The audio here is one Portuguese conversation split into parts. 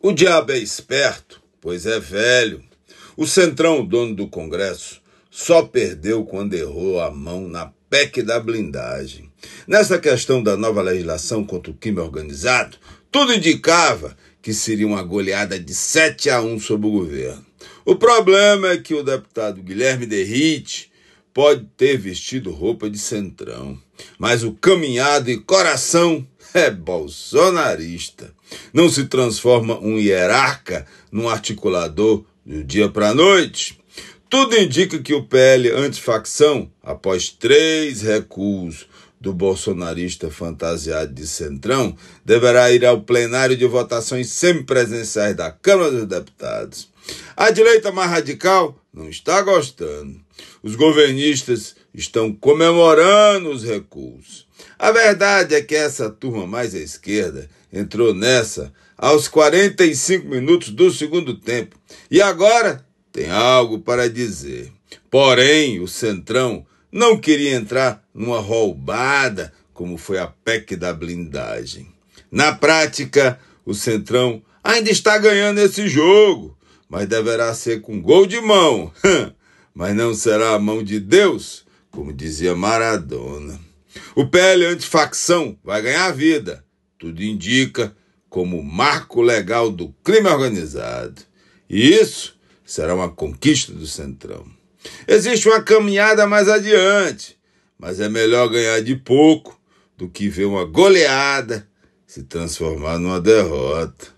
O diabo é esperto, pois é velho. O Centrão, dono do Congresso, só perdeu quando errou a mão na PEC da blindagem. Nessa questão da nova legislação contra o crime organizado, tudo indicava que seria uma goleada de 7-1 sobre o governo. O problema é que o deputado Guilherme Derrite pode ter vestido roupa de centrão, mas o caminhado e coração é bolsonarista. Não se transforma um hierarca num articulador do dia para a noite. Tudo indica que o PL antifacção, após 3 recuos do bolsonarista fantasiado de centrão, deverá ir ao plenário de votações semipresenciais da Câmara dos Deputados. A direita mais radical não está gostando. Os governistas estão comemorando os recuos. A verdade é que essa turma mais à esquerda entrou nessa aos 45 minutos do segundo tempo e agora tem algo para dizer. Porém, o Centrão não queria entrar numa roubada como foi a PEC da blindagem. Na prática, o Centrão ainda está ganhando esse jogo, mas deverá ser com gol de mão. Mas não será a mão de Deus, como dizia Maradona. O PL antifacção vai ganhar vida, tudo indica, como marco legal do crime organizado. E isso será uma conquista do Centrão. Existe uma caminhada mais adiante, mas é melhor ganhar de pouco do que ver uma goleada se transformar numa derrota.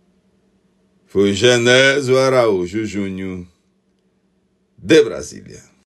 Foi Genésio Araújo Júnior, de Brasília.